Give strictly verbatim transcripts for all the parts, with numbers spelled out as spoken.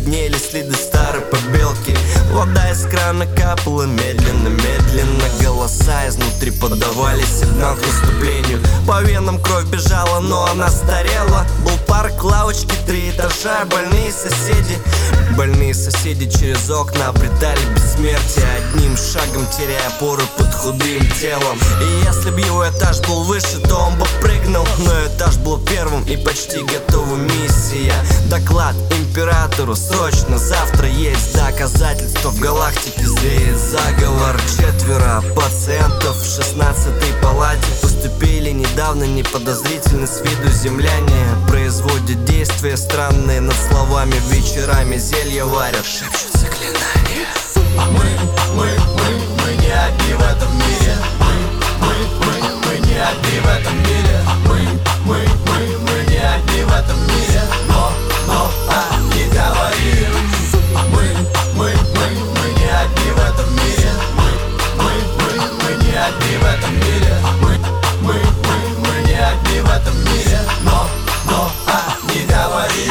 виднели следы старой побелки. Вода из крана капала медленно, медленно. Голоса изнутри подавали сигнал к наступлению. По венам кровь бежала, но она старела. Был парк, лавочки, три этажа, больные соседи. Больные соседи через окна обретали бессмертие, одним шагом теряя опору под худым телом. И если б его этаж был выше, то он бы прыгнул. Но этаж был первым и почти готова миссия. Доклад императору срочно, завтра есть доказательства. В галактике зреет заговор. Четверо пациентов в шестнадцатой палате поступили недавно, неподозрительно с виду земляне. Производят действия странные над словами, вечерами зелья варят, шепчут заклинания. Мы, мы, мы, мы не одни в этом мире. Мы, мы, мы, мы не одни в этом мире. Мы, мы, мы, мы не одни в этом мире. Но, но, а, не говори. Мы, мы, мы, мы не одни в этом мире. Мы, мы, мы, мы не одни в этом мире. Мы, мы, мы, мы не одни в этом мире. Но, но, а, не говори.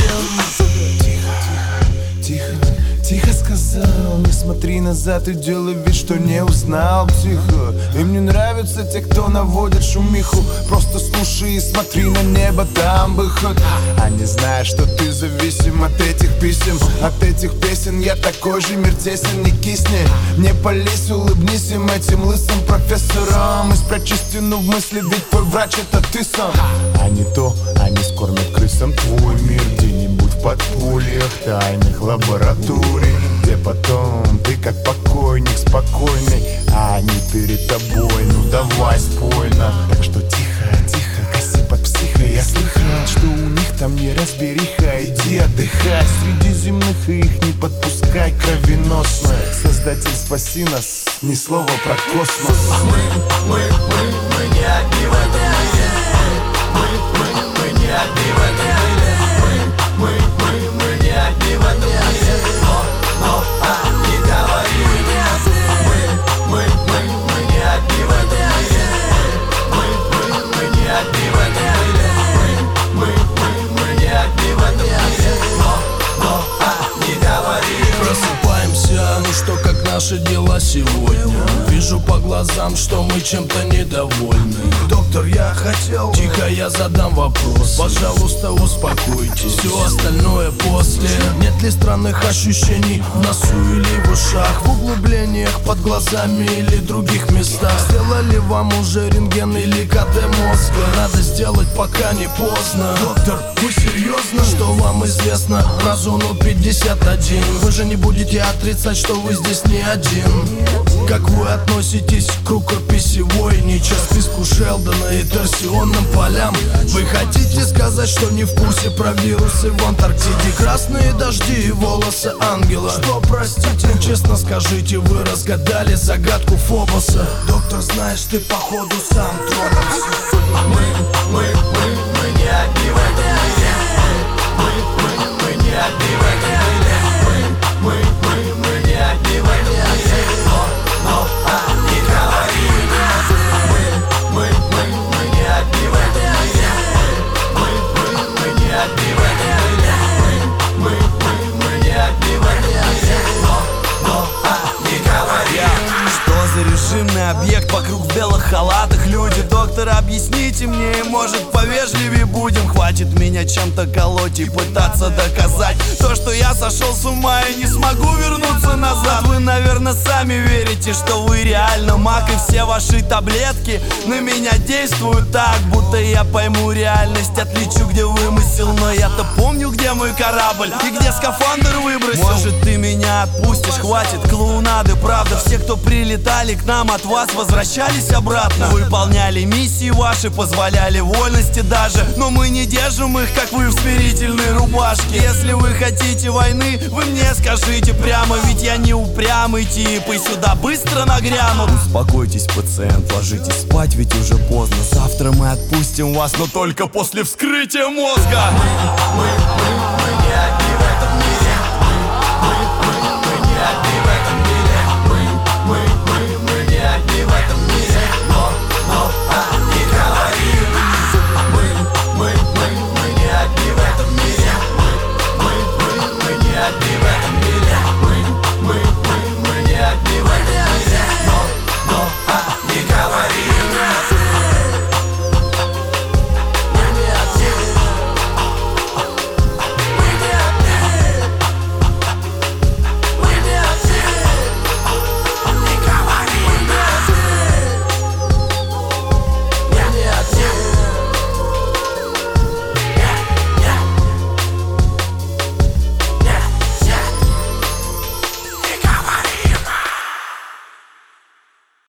Тихо сказал, не смотри назад и делай вид, что не узнал. Тихо, им не нравятся те, кто наводит шумиху. Просто слушай и смотри на небо, там выход. Они знают, что ты зависим от этих писем, от этих песен. Я такой же, мир тесен, не кисни. Не полезь, улыбнись им, этим лысым профессорам, и спрячь истину в мысли, ведь твой врач это ты сам. А не то, они скормят крысам твой мир где-нибудь в подпольях тайных лабораторий, где потом ты как покойник спокойный, а они перед тобой. Ну давай спойно. Так что тихо, тихо, коси под психо. Я слыхал, что у них там неразбериха. Иди отдыхай, среди земных и их не подпускай кровеносно. Создатель, спаси нас, ни слова про космос. Мы, мы, мы, мы не одни в этом мире. Мы, мы, мы не одни в этом мире. Мы, мы, мы, мы не одни в этом мире. Но, но, а, не говори. Мы, мы, мы, мы не одни в этом мире. Мы, мы, мы не одни в этом мире. Мы, мы, мы, мы не одни в этом мире. Но, но, а, не говори. Просыпаемся, ну что, как наши дела сегодня? Вижу по глазам, что мы чем-то недовольны. Доктор, я хотел... Тихо, я задам вопрос. Пожалуйста, успокойтесь. Все остальное после. Нет ли странных ощущений в носу или в ушах, в углублениях под глазами или других местах? Сделали вам уже рентген или КТ мозга? Надо сделать, пока не поздно. Доктор, вы серьезно? Что вам известно про зону пятьдесят один? Вы же не будете отрицать, что вы здесь не один. Как вы относитесь к рукописи Войнича, списку Шелдона и торсионным полям? Вы хотите сказать, что не в курсе про вирусы в Антарктиде? Красные дожди и волосы ангела. Что, простите, честно скажите, вы разгадали загадку Фобоса? Доктор, знаешь, ты походу сам тронулся. Мы, мы, мы, мы не одни в этом мире. Мы, мы, мы не одни в этом мире. Мы, мы, мы, мы не одни в этом мире. Но, но, а, не говори. Мы, мы, мы, мы не одни в этом мире. Мы, мы, мы не одни в этом мире. Мы, мы, мы не одни в этом мире. Но, но, а, не говори. Что за режимный объект вокруг в белых халатах? Люди, доктор, объясните мне, и может повежливее будем. Хватит меня чем-то колоть и пытаться доказать то, что я сошел с ума и не смогу вернуться назад. Вы, наверное, сами верите, что вы реально маг, и все ваши таблетки на меня действуют так, будто я пойму реальность, отличу, где вымысел. Но я-то помню, где мой корабль и где скафандр выбросил. Может, ты меня отпустишь, хватит клоунады. Правда, все, кто прилетали к нам от вас, возвращались обратно. Выполняли миссии ваши, позволяли вольности даже, но мы не держим их, как вы, в смирительной рубашке. Если вы хотите войны, вы мне скажите прямо, ведь я не упрямый тип и сюда быстро нагряну. Успокойтесь, пациент, ложитесь спать, ведь уже поздно. Завтра мы отпустим вас, но только после вскрытия мозга. Мы, мы, мы не одни в этом мире. Мы, мы, мы не одни в этом мире. Мы, мы, мы, мы не одни в этом мире. Но, но, а, не говори. Мы, мы, мы, мы не одни в этом мире. Мы, мы, мы, мы не одни в этом мире.